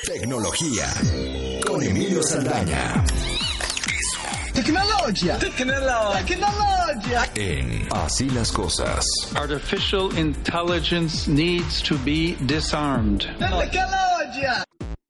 Tecnología con Emilio Saldaña. Tecnología. En Así las Cosas. Artificial intelligence needs to be disarmed. Tecnología.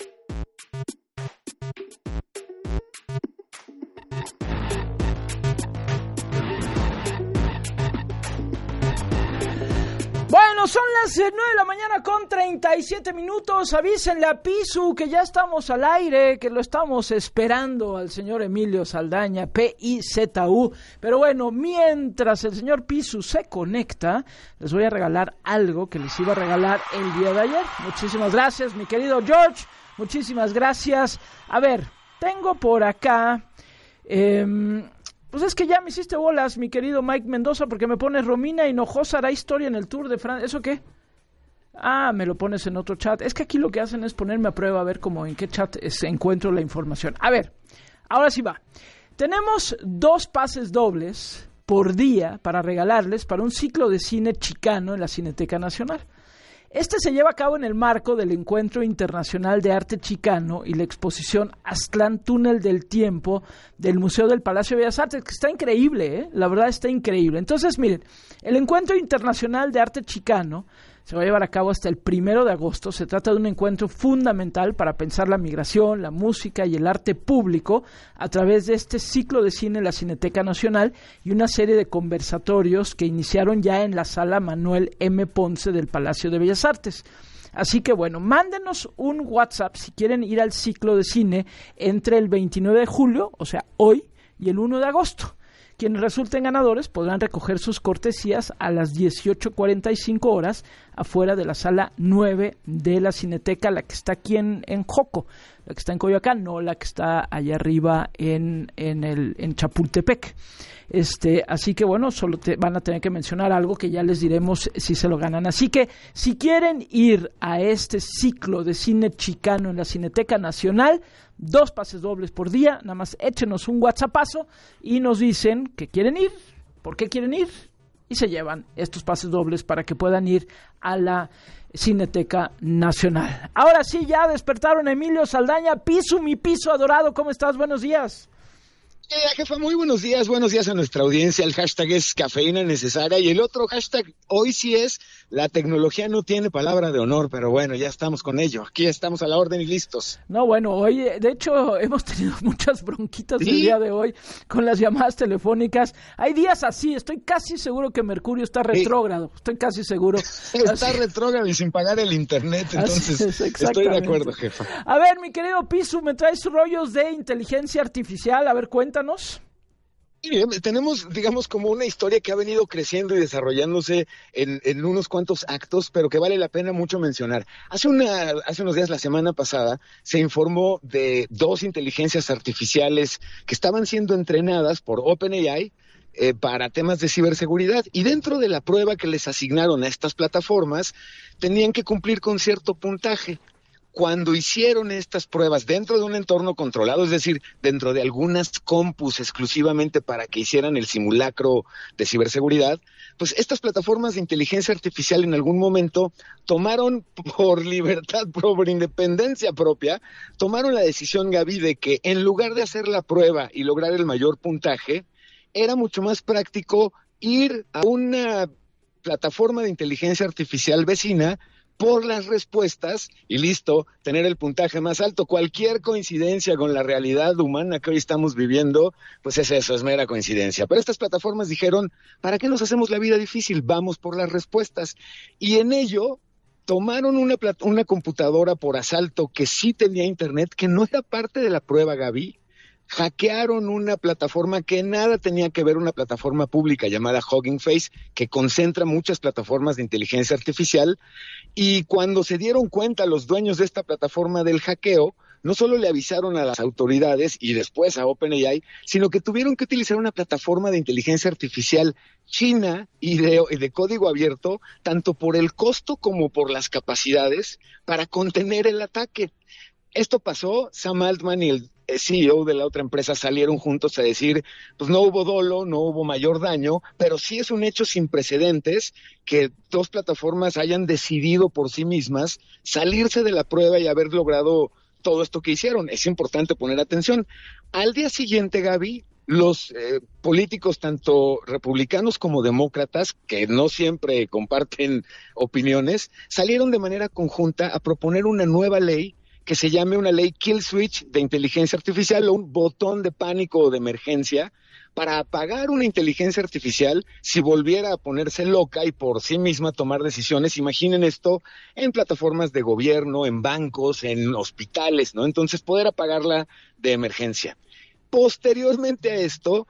Bueno, son las 9 de la mañana con 37 minutos. Avísenle a Pisu que ya estamos al aire, que lo estamos esperando al señor Emilio Saldaña, P-I-Z-U. Pero bueno, mientras el señor Pisu se conecta, les voy a regalar algo que les iba a regalar el día de ayer. Muchísimas gracias, mi querido George. Muchísimas gracias. A ver, tengo por acá... Pues es que ya me hiciste bolas, mi querido Mike Mendoza, porque me pones Romina Hinojosa hará historia en el Tour de Francia. ¿Eso qué? Ah, me lo pones en otro chat. Es que aquí lo que hacen es ponerme a prueba a ver cómo en qué chat encuentro la información. A ver, ahora sí va. Tenemos 2 pases dobles por día para regalarles para un ciclo de cine chicano en la Cineteca Nacional. Este se lleva a cabo en el marco del Encuentro Internacional de Arte Chicano y la exposición Aztlán Túnel del Tiempo del Museo del Palacio de Bellas Artes, que está increíble, ¿eh? La verdad está increíble. Entonces, miren, el Encuentro Internacional de Arte Chicano se va a llevar a cabo hasta el 1 de agosto. Se trata de un encuentro fundamental para pensar la migración, la música y el arte público a través de este ciclo de cine en la Cineteca Nacional y una serie de conversatorios que iniciaron ya en la Sala Manuel M. Ponce del Palacio de Bellas Artes. Así que bueno, mándenos un WhatsApp si quieren ir al ciclo de cine entre el 29 de julio, o sea, hoy, y el 1 de agosto. Quienes resulten ganadores podrán recoger sus cortesías a las 18:45 horas afuera de la sala 9 de la Cineteca, la que está aquí en Joco, la que está en Coyoacán, no la que está allá arriba en Chapultepec. Así que bueno, solo van a tener que mencionar algo que ya les diremos si se lo ganan. Así que si quieren ir a este ciclo de cine chicano en la Cineteca Nacional, 2 pases dobles por día, nada más échenos un WhatsAppazo y nos dicen que quieren ir, por qué quieren ir, y se llevan estos pases dobles para que puedan ir a la Cineteca Nacional. Ahora sí, ya despertaron a Emilio Saldaña. Pisu, mi Pisu adorado, ¿cómo estás? Buenos días. Jefa, muy buenos días a nuestra audiencia. El hashtag es cafeína necesaria y el otro hashtag hoy sí es la tecnología no tiene palabra de honor, pero bueno, ya estamos con ello. Aquí estamos a la orden y listos. No, bueno, hoy de hecho hemos tenido muchas bronquitas el día de hoy con las llamadas telefónicas. Hay días así, estoy casi seguro que Mercurio está retrógrado, estoy casi seguro. Está retrógrado y sin pagar el internet, entonces estoy de acuerdo, jefa. A ver, mi querido Pisu, me traes rollos de inteligencia artificial, a ver, cuéntanos. Mire, tenemos, digamos, como una historia que ha venido creciendo y desarrollándose en unos cuantos actos, pero que vale la pena mucho mencionar. Hace unos días, la semana pasada, se informó de 2 inteligencias artificiales que estaban siendo entrenadas por OpenAI para temas de ciberseguridad, y dentro de la prueba que les asignaron a estas plataformas, tenían que cumplir con cierto puntaje. Cuando hicieron estas pruebas dentro de un entorno controlado, es decir, dentro de algunas compus exclusivamente para que hicieran el simulacro de ciberseguridad, pues estas plataformas de inteligencia artificial en algún momento tomaron por libertad, por independencia propia, tomaron la decisión, Gaby, de que en lugar de hacer la prueba y lograr el mayor puntaje, era mucho más práctico ir a una plataforma de inteligencia artificial vecina por las respuestas y listo, tener el puntaje más alto. Cualquier coincidencia con la realidad humana que hoy estamos viviendo, pues es eso, es mera coincidencia. Pero estas plataformas dijeron, ¿para qué nos hacemos la vida difícil? Vamos por las respuestas. Y en ello tomaron una computadora por asalto que sí tenía internet, que no era parte de la prueba, Gaby. Hackearon una plataforma que nada tenía que ver, una plataforma pública llamada Hugging Face, que concentra muchas plataformas de inteligencia artificial, y cuando se dieron cuenta los dueños de esta plataforma del hackeo, no solo le avisaron a las autoridades y después a OpenAI, sino que tuvieron que utilizar una plataforma de inteligencia artificial china y de código abierto, tanto por el costo como por las capacidades, para contener el ataque. Esto pasó, Sam Altman y el CEO de la otra empresa salieron juntos a decir, pues no hubo dolo, no hubo mayor daño, pero sí es un hecho sin precedentes que 2 plataformas hayan decidido por sí mismas salirse de la prueba y haber logrado todo esto que hicieron. Es importante poner atención. Al día siguiente, Gaby, los políticos, tanto republicanos como demócratas, que no siempre comparten opiniones, salieron de manera conjunta a proponer una nueva ley que se llame una ley kill switch de inteligencia artificial, o un botón de pánico o de emergencia para apagar una inteligencia artificial si volviera a ponerse loca y por sí misma tomar decisiones. Imaginen esto en plataformas de gobierno, en bancos, en hospitales, ¿no? Entonces poder apagarla de emergencia. Posteriormente a esto,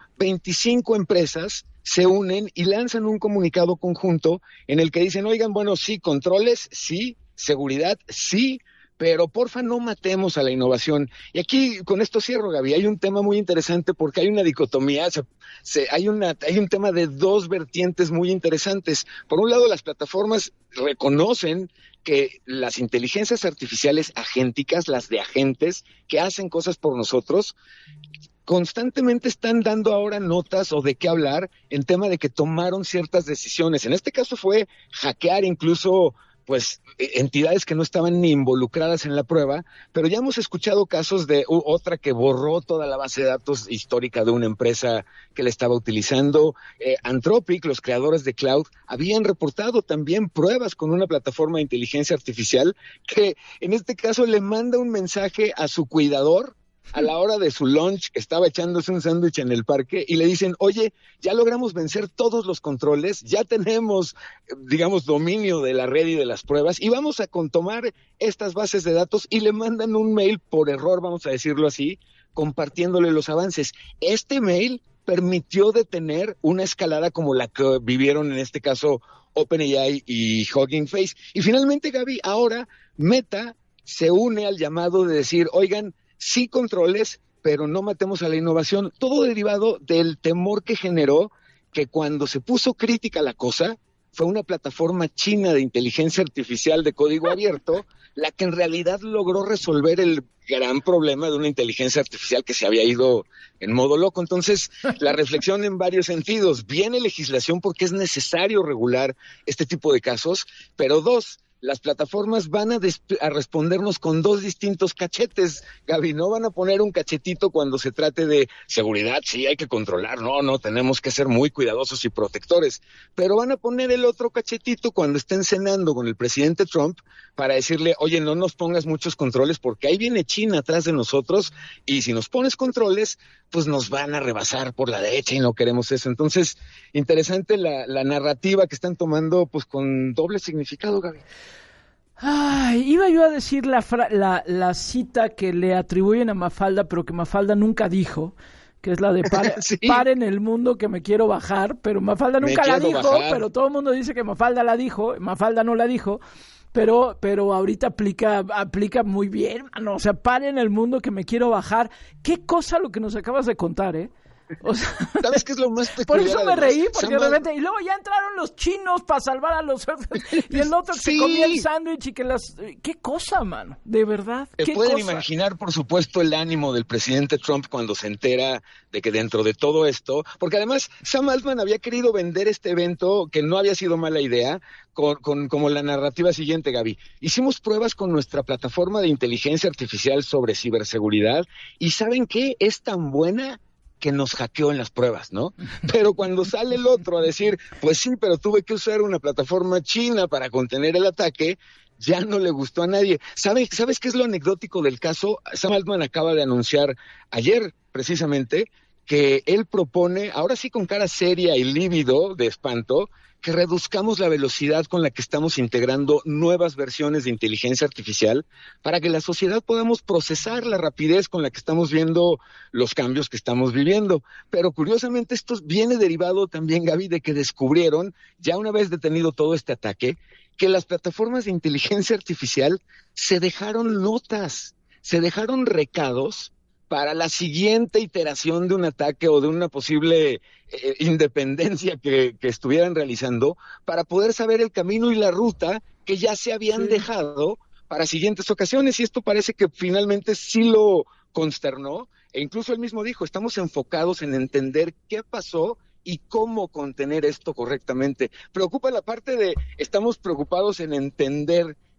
25 empresas se unen y lanzan un comunicado conjunto en el que dicen, oigan, bueno, sí, controles, sí, seguridad, sí, pero porfa no matemos a la innovación. Y aquí con esto cierro, Gaby, hay un tema muy interesante porque hay una dicotomía, hay un tema de dos vertientes muy interesantes. Por un lado, las plataformas reconocen que las inteligencias artificiales agénticas, las de agentes que hacen cosas por nosotros, constantemente están dando ahora notas o de qué hablar en tema de que tomaron ciertas decisiones. En este caso fue hackear incluso pues entidades que no estaban ni involucradas en la prueba, pero ya hemos escuchado casos de otra que borró toda la base de datos histórica de una empresa que la estaba utilizando. Anthropic, los creadores de Cloud, habían reportado también pruebas con una plataforma de inteligencia artificial que en este caso le manda un mensaje a su cuidador a la hora de su lunch, que estaba echándose un sándwich en el parque, y le dicen, oye, ya logramos vencer todos los controles, ya tenemos, digamos, dominio de la red y de las pruebas, y vamos a tomar estas bases de datos, y le mandan un mail por error, vamos a decirlo así, compartiéndole los avances. Este mail permitió detener una escalada como la que vivieron en este caso OpenAI y Hugging Face. Y finalmente, Gaby, ahora Meta se une al llamado de decir, oigan, sí controles, pero no matemos a la innovación. Todo derivado del temor que generó que cuando se puso crítica la cosa, fue una plataforma china de inteligencia artificial de código abierto la que en realidad logró resolver el gran problema de una inteligencia artificial que se había ido en modo loco. Entonces, la reflexión en varios sentidos. Viene legislación porque es necesario regular este tipo de casos, pero dos, las plataformas van a respondernos con dos distintos cachetes, Gaby. No van a poner un cachetito cuando se trate de seguridad, sí, hay que controlar, no, tenemos que ser muy cuidadosos y protectores, pero van a poner el otro cachetito cuando estén cenando con el presidente Trump para decirle, oye, no nos pongas muchos controles porque ahí viene China atrás de nosotros y si nos pones controles, pues nos van a rebasar por la derecha y no queremos eso. Entonces, interesante la narrativa que están tomando, pues con doble significado, Gaby. Ay, iba yo a decir la cita que le atribuyen a Mafalda, pero que Mafalda nunca dijo, que es la de sí. Paren el mundo que me quiero bajar, pero Mafalda nunca la dijo, pero todo el mundo dice que Mafalda la dijo, Mafalda no la dijo, pero ahorita aplica muy bien, mano. O sea, paren el mundo que me quiero bajar. Qué cosa lo que nos acabas de contar, ¿eh? O sea, ¿sabes qué es lo más peculiar? Por eso me reí, porque Samuel, de repente, y luego ya entraron los chinos para salvar a los y el otro que sí. se comía el sándwich y que qué cosa, mano, de verdad. ¿Te pueden imaginar, por supuesto, el ánimo del presidente Trump cuando se entera de que dentro de todo esto, porque además Sam Altman había querido vender este evento, que no había sido mala idea, con como la narrativa siguiente, Gaby. Hicimos pruebas con nuestra plataforma de inteligencia artificial sobre ciberseguridad y ¿saben qué? Es tan buena que nos hackeó en las pruebas, ¿no? Pero cuando sale el otro a decir, pues sí, pero tuve que usar una plataforma china para contener el ataque, ya no le gustó a nadie. ¿Sabes qué es lo anecdótico del caso? Sam Altman acaba de anunciar ayer, precisamente, que él propone, ahora sí con cara seria y lívido de espanto, que reduzcamos la velocidad con la que estamos integrando nuevas versiones de inteligencia artificial para que la sociedad podamos procesar la rapidez con la que estamos viendo los cambios que estamos viviendo. Pero curiosamente esto viene derivado también, Gaby, de que descubrieron, ya una vez detenido todo este ataque, que las plataformas de inteligencia artificial se dejaron notas, se dejaron recados para la siguiente iteración de un ataque o de una posible independencia que estuvieran realizando, para poder saber el camino y la ruta que ya se habían dejado para siguientes ocasiones. Y esto parece que finalmente sí lo consternó, e incluso él mismo dijo, estamos enfocados en entender qué pasó y cómo contener esto correctamente. Preocupa la parte de, estamos preocupados en entender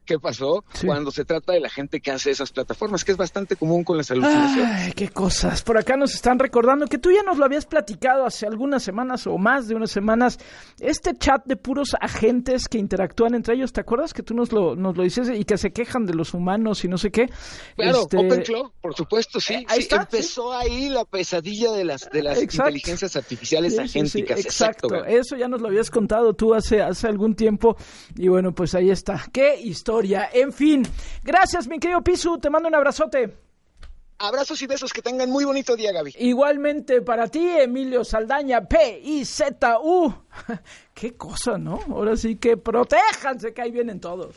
qué pasó Sí. cuando se trata de la gente que hace esas plataformas, que es bastante común con las alucinaciones. Ay, qué cosas. Por acá nos están recordando que tú ya nos lo habías platicado hace algunas semanas o más de unas semanas. Este chat de puros agentes que interactúan entre ellos, ¿te acuerdas que tú nos lo dices y que se quejan de los humanos y no sé qué? Claro, OpenClaw, por supuesto, sí. Ahí está, empezó ahí la pesadilla de las inteligencias artificiales agénticas. Exacto. Gaby. Eso ya nos lo habías contado tú hace algún tiempo y bueno, pues ahí está. ¡Qué historia! En fin, gracias mi querido Pisu, te mando un abrazote. Abrazos y besos, que tengan muy bonito día, Gaby. Igualmente para ti, Emilio Saldaña, PIZU. Qué cosa, ¿no? Ahora sí que protéjanse, que ahí vienen todos.